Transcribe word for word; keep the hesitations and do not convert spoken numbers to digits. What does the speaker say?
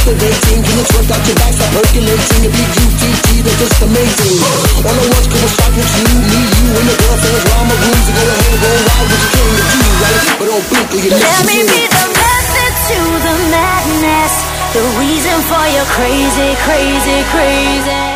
captivating. Can you twerk out your back, stop percolating? Your big U T T, that's just amazing. All I want is start with you, me, you, and your girlfriends round my room. So go ahead, go wild with your king, the two, right? But don't blink or you let me be the method to the madness, the reason for your crazy, crazy, crazy.